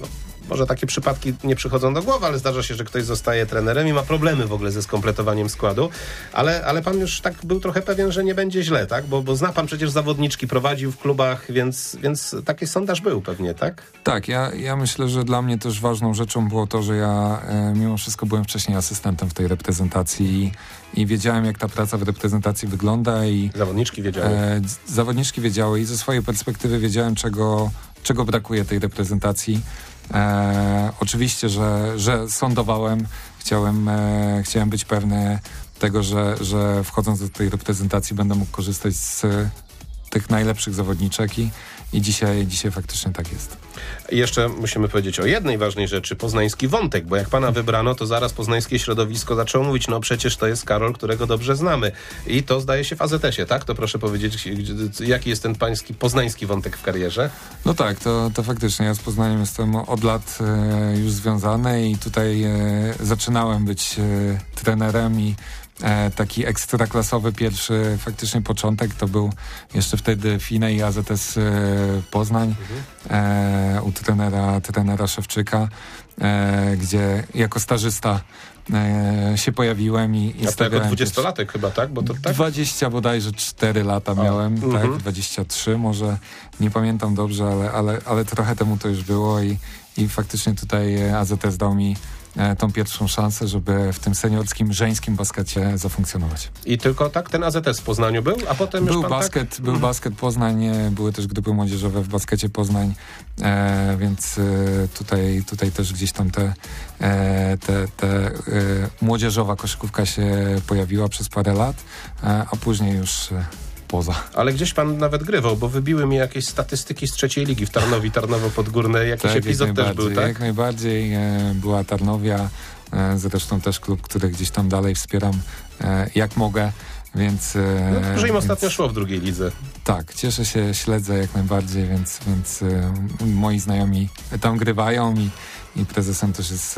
może takie przypadki nie przychodzą do głowy, ale zdarza się, że ktoś zostaje trenerem i ma problemy w ogóle ze skompletowaniem składu, ale pan już tak był trochę pewien, że nie będzie źle, tak? Bo zna pan przecież zawodniczki, prowadził w klubach, więc taki sondaż był pewnie, tak? Tak, ja myślę, że dla mnie też ważną rzeczą było to, że ja mimo wszystko byłem wcześniej asystentem w tej reprezentacji i wiedziałem, jak ta praca w reprezentacji wygląda i zawodniczki wiedziały. Zawodniczki wiedziały i ze swojej perspektywy wiedziałem, czego brakuje tej reprezentacji. Oczywiście, że sądowałem, chciałem być pewny tego, że wchodząc do tej reprezentacji będę mógł korzystać z tych najlepszych zawodniczek i dzisiaj faktycznie tak jest. I jeszcze musimy powiedzieć o jednej ważnej rzeczy, poznański wątek, bo jak pana wybrano, to zaraz poznańskie środowisko zaczęło mówić, no przecież to jest Karol, którego dobrze znamy. I to zdaje się w AZS-ie, tak? To proszę powiedzieć, jaki jest ten pański poznański wątek w karierze? No tak, to faktycznie. Ja z Poznaniem jestem od lat już związany i tutaj zaczynałem być trenerem i taki ekstraklasowy pierwszy faktycznie początek to był jeszcze wtedy FINE i AZS Poznań u trenera Szewczyka, gdzie jako stażysta się pojawiłem i to jako 20-latek chyba, tak? Bo to tak? 20 bodajże 4 lata miałem, tak? 23 może, nie pamiętam dobrze, ale trochę temu to już było i faktycznie tutaj AZS dał mi tą pierwszą szansę, żeby w tym seniorskim, żeńskim baskecie zafunkcjonować. I tylko tak ten AZS w Poznaniu był? A potem był już pan basket, był basket Poznań, były też grupy młodzieżowe w baskecie Poznań, więc tutaj też gdzieś tam te młodzieżowa koszykówka się pojawiła przez parę lat, a później już poza. Ale gdzieś pan nawet grywał, bo wybiły mi jakieś statystyki z trzeciej ligi w Tarnowo Podgórne. Jakiś epizod też był, tak? Jak najbardziej. Była Tarnowia, zresztą też klub, który gdzieś tam dalej wspieram jak mogę, więc... że im ostatnio szło w drugiej lidze. Tak, cieszę się, śledzę jak najbardziej, więc moi znajomi tam grywają i prezesem też jest...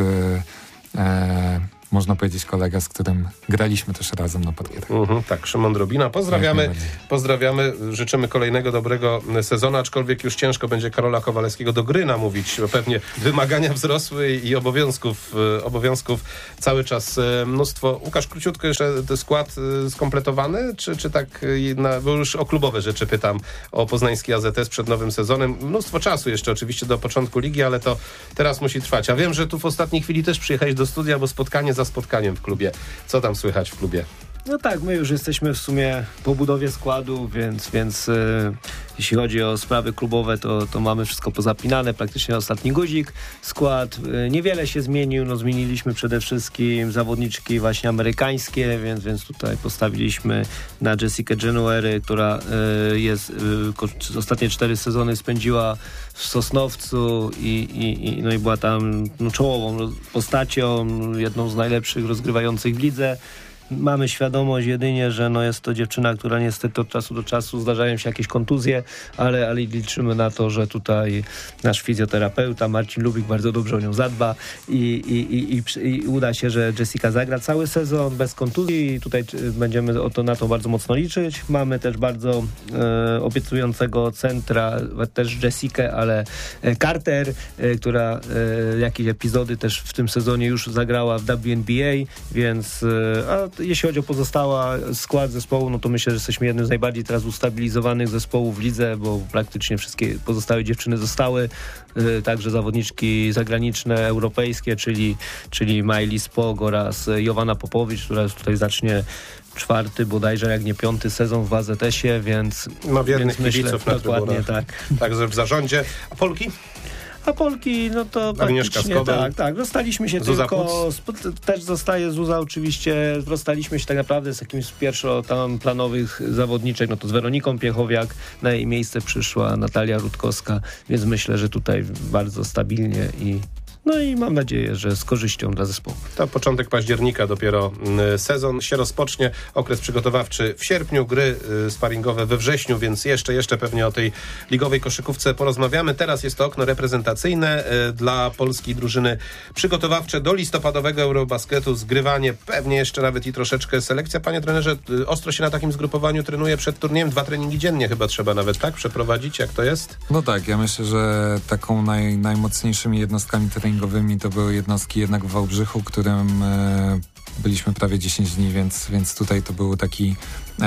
można powiedzieć kolega, z którym graliśmy też razem na parkietach. Tak, Szymon Drobina. Pozdrawiamy, życzymy kolejnego dobrego sezonu, aczkolwiek już ciężko będzie Karola Kowalewskiego do gry namówić, bo pewnie wymagania wzrosły i obowiązków cały czas mnóstwo. Łukasz, króciutko jeszcze ten skład skompletowany, czy tak, bo już o klubowe rzeczy pytam, o poznański AZS przed nowym sezonem. Mnóstwo czasu jeszcze oczywiście do początku ligi, ale to teraz musi trwać. A wiem, że tu w ostatniej chwili też przyjechałeś do studia, bo spotkanie za spotkaniem w klubie. Co tam słychać w klubie? No tak, my już jesteśmy w sumie po budowie składu, więc jeśli chodzi o sprawy klubowe, to mamy wszystko pozapinane, praktycznie ostatni guzik. Skład niewiele się zmienił, no zmieniliśmy przede wszystkim zawodniczki właśnie amerykańskie, więc tutaj postawiliśmy na Jessica January, która ostatnie 4 sezony spędziła w Sosnowcu i była tam czołową postacią, jedną z najlepszych rozgrywających w lidze. Mamy świadomość jedynie, że jest to dziewczyna, która niestety od czasu do czasu zdarzają się jakieś kontuzje, ale liczymy na to, że tutaj nasz fizjoterapeuta Marcin Lubik bardzo dobrze o nią zadba i uda się, że Jessica zagra cały sezon bez kontuzji i tutaj będziemy na to bardzo mocno liczyć. Mamy też bardzo obiecującego centra, też Jessikę, ale Carter, która jakieś epizody też w tym sezonie już zagrała w WNBA, więc jeśli chodzi o pozostały skład zespołu, no to myślę, że jesteśmy jednym z najbardziej teraz ustabilizowanych zespołów w lidze, bo praktycznie wszystkie pozostałe dziewczyny zostały, także zawodniczki zagraniczne, europejskie, czyli Miley Spog oraz Jowanna Popowicz, która tutaj zacznie 4. bodajże, jak nie 5. sezon w AZS-ie, więc... Ma wiernych kibiców na dokładnie, tak. Także w zarządzie. A Polki? A Polki, no to praktycznie tak. Rozstaliśmy się Zuza tylko, też zostaje Zuza oczywiście, rozstaliśmy się tak naprawdę z jakimś pierwszo tam planowych zawodniczek, no to z Weroniką Piechowiak, na jej miejsce przyszła Natalia Rutkowska, więc myślę, że tutaj bardzo stabilnie No i mam nadzieję, że z korzyścią dla zespołu. To początek października dopiero sezon się rozpocznie. Okres przygotowawczy w sierpniu, gry sparingowe we wrześniu, więc jeszcze pewnie o tej ligowej koszykówce porozmawiamy. Teraz jest to okno reprezentacyjne dla polskiej drużyny przygotowawcze do listopadowego Eurobasketu. Zgrywanie, pewnie jeszcze nawet i troszeczkę selekcja. Panie trenerze, ostro się na takim zgrupowaniu trenuje przed turniejem. 2 treningi dziennie chyba trzeba nawet, tak? Przeprowadzić, jak to jest? No tak, ja myślę, że taką najmocniejszymi jednostkami treningowymi to były jednostki jednak w Wałbrzychu, którym byliśmy prawie 10 dni, więc tutaj to był taki,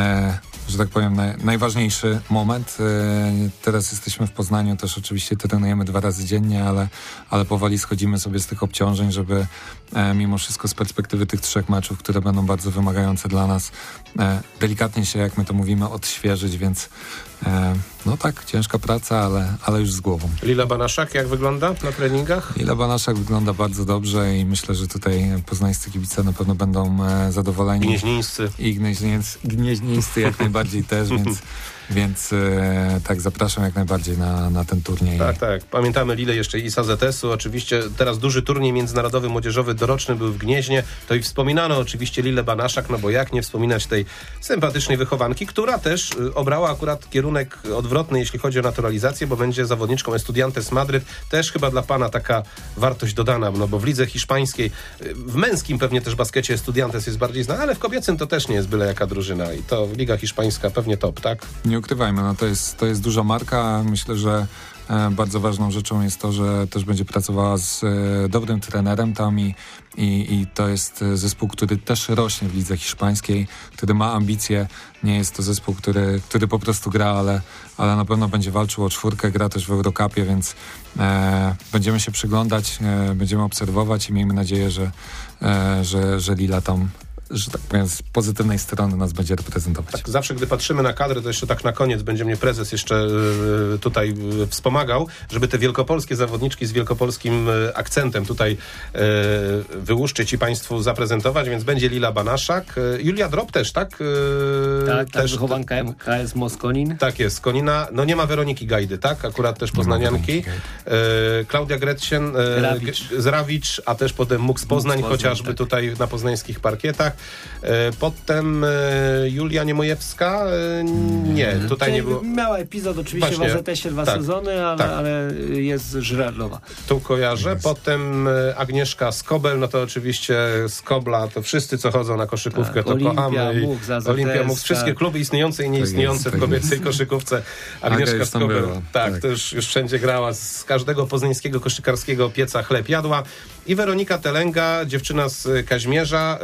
że tak powiem, najważniejszy moment. Teraz jesteśmy w Poznaniu, też oczywiście trenujemy 2 razy dziennie, ale powoli schodzimy sobie z tych obciążeń, żeby mimo wszystko z perspektywy tych 3 meczów, które będą bardzo wymagające dla nas, delikatnie się, jak my to mówimy, odświeżyć, więc no tak, ciężka praca, ale już z głową. Lila Banaszak, jak wygląda na treningach? Lila Banaszak wygląda bardzo dobrze i myślę, że tutaj poznańscy kibice na pewno będą zadowoleni. Gnieźnieńscy. I gnieźnieńscy jak najbardziej też, więc tak, zapraszam jak najbardziej na ten turniej. Tak. Pamiętamy Lilę jeszcze i z AZS-u. Oczywiście teraz duży turniej międzynarodowy, młodzieżowy, doroczny był w Gnieźnie. To i wspominano oczywiście Lilę Banaszak, no bo jak nie wspominać tej sympatycznej wychowanki, która też obrała akurat kierunek odwrotny, jeśli chodzi o naturalizację, bo będzie zawodniczką Estudiantes Madryt. Też chyba dla pana taka wartość dodana, no bo w lidze hiszpańskiej, w męskim pewnie też baskecie Estudiantes jest bardziej znana, ale w kobiecym to też nie jest byle jaka drużyna i to liga hiszpańska pewnie top, tak? Nie ukrywajmy, no to jest duża marka. Myślę, że bardzo ważną rzeczą jest to, że też będzie pracowała z dobrym trenerem tam i to jest zespół, który też rośnie w lidze hiszpańskiej, który ma ambicje. Nie jest to zespół, który po prostu gra, ale na pewno będzie walczył o 4, gra też w Eurocupie, więc będziemy się przyglądać, będziemy obserwować i miejmy nadzieję, że Lila tam, że tak powiem, z pozytywnej strony nas będzie reprezentować. Tak, zawsze gdy patrzymy na kadrę, to jeszcze tak na koniec będzie mnie prezes jeszcze tutaj wspomagał, żeby te wielkopolskie zawodniczki z wielkopolskim akcentem tutaj wyłuszczyć i państwu zaprezentować, więc będzie Lila Banaszak, Julia Drop też, tak? Tak, też wychowanka KS Moskonin. Tak jest, Konina. No nie ma Weroniki Gajdy, tak? Akurat też poznanianki. Klaudia Gretchen z Rawicz, a też potem MUX Poznań, chociażby tak. Tutaj na poznańskich parkietach. Potem Julia Niemojewska, nie, tutaj nie było. Miała epizod oczywiście właśnie, w AZS-ie 2 sezony, ale jest żrarlowa. Tu kojarzę. Potem Agnieszka Skobel, no to oczywiście Skobla, to wszyscy, co chodzą na koszykówkę, tak, to Olimpia, kochamy. MUX, AZS, Olimpia, MUX, wszystkie kluby istniejące i nieistniejące w kobiecej koszykówce. Agnieszka Skobel, tak, to już wszędzie grała. Z każdego poznańskiego koszykarskiego pieca chleb jadła. I Weronika Telenga, dziewczyna z Kaźmierza,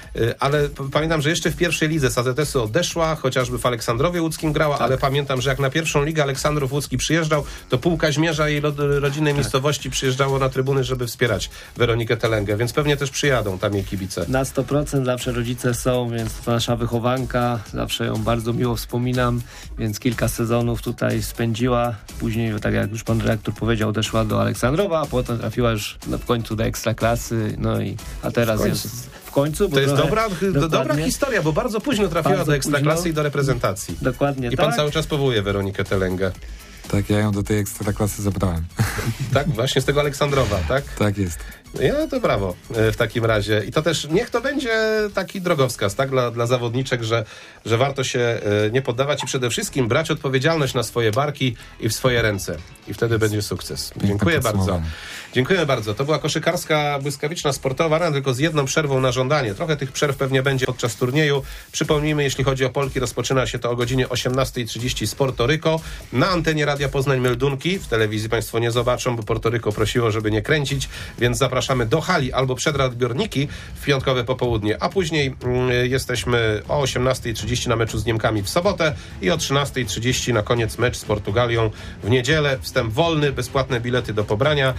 ale pamiętam, że jeszcze w pierwszej lidze z AZS-u odeszła, chociażby w Aleksandrowie Łódzkim grała, ale pamiętam, że jak na pierwszą ligę Aleksandrów Łódzki przyjeżdżał, to pół Kaźmierza i rodzinnej miejscowości przyjeżdżało na trybuny, żeby wspierać Weronikę Telengę, więc pewnie też przyjadą tam jej kibice. Na 100% zawsze rodzice są, więc to nasza wychowanka, zawsze ją bardzo miło wspominam, więc kilka sezonów tutaj spędziła, później, tak jak już pan dyrektor powiedział, odeszła do Aleksandrowa, a potem trafiła już w końcu do Ekstraklasy, no i a teraz jest w końcu. To jest dobra historia, bo bardzo późno trafiła do Ekstraklasy i do reprezentacji. Dokładnie. I pan cały czas powołuje Weronikę Telengę. Tak, ja ją do tej Ekstraklasy zabrałem. Tak, właśnie z tego Aleksandrowa, tak? Tak jest. Ja to brawo w takim razie. I to też niech to będzie taki drogowskaz, tak, dla zawodniczek, że warto się nie poddawać i przede wszystkim brać odpowiedzialność na swoje barki i w swoje ręce. I wtedy będzie sukces. Dziękuję bardzo. Dziękujemy bardzo. To była koszykarska, błyskawiczna, sportowa arena, tylko z jedną przerwą na żądanie. Trochę tych przerw pewnie będzie podczas turnieju. Przypomnijmy, jeśli chodzi o Polki, rozpoczyna się to o godzinie 18:30 z Porto Rico. Na antenie Radia Poznań meldunki. W telewizji państwo nie zobaczą, bo Porto Rico prosiło, żeby nie kręcić, więc zapraszamy do hali albo przed radioodbiorniki w piątkowe popołudnie. A później jesteśmy o 18:30 na meczu z Niemkami w sobotę i o 13:30 na koniec mecz z Portugalią w niedzielę. Wstęp wolny, bezpłatne bilety do pobrania.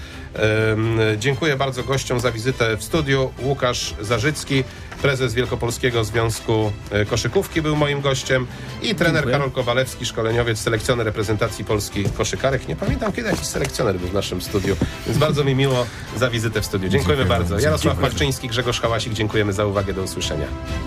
Dziękuję bardzo gościom za wizytę w studiu. Łukasz Zarzycki, prezes Wielkopolskiego Związku Koszykówki był moim gościem i trener Karol Kowalewski, szkoleniowiec, selekcjoner reprezentacji Polski koszykarek. Nie pamiętam, kiedy jakiś selekcjoner był w naszym studiu, więc bardzo mi miło za wizytę w studiu. Dziękujemy bardzo. Jarosław Pachczyński, Grzegorz Hałasik, dziękujemy za uwagę. Do usłyszenia.